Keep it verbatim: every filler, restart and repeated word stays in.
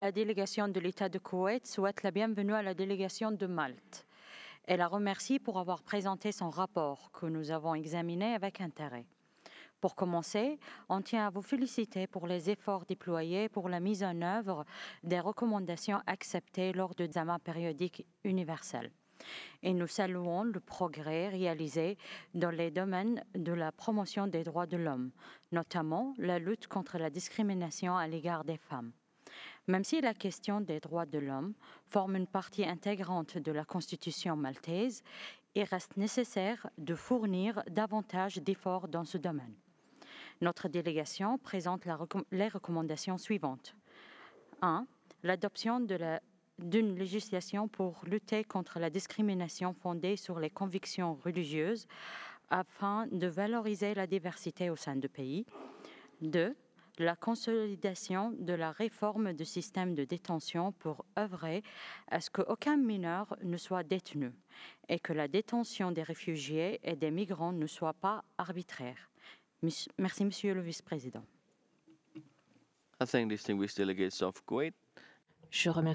La délégation de l'État de Koweït souhaite la bienvenue à la délégation de Malte. Elle la remercie pour avoir présenté son rapport que nous avons examiné avec intérêt. Pour commencer, on tient à vous féliciter pour les efforts déployés pour la mise en œuvre des recommandations acceptées lors de l'examen périodique universel. Et nous saluons le progrès réalisé dans les domaines de la promotion des droits de l'homme, notamment la lutte contre la discrimination à l'égard des femmes. Même si la question des droits de l'homme forme une partie intégrante de la Constitution maltaise, il reste nécessaire de fournir davantage d'efforts dans ce domaine. Notre délégation présente la, les recommandations suivantes. un. L'adoption de la d'une législation pour lutter contre la discrimination fondée sur les convictions religieuses afin de valoriser la diversité au sein du pays. deux. La consolidation de la réforme du système de détention pour œuvrer à ce qu'aucun mineur ne soit détenu et que la détention des réfugiés et des migrants ne soit pas arbitraire. Merci, Monsieur le Vice-président. I thank distinguished delegates of Kuwait. Je remercie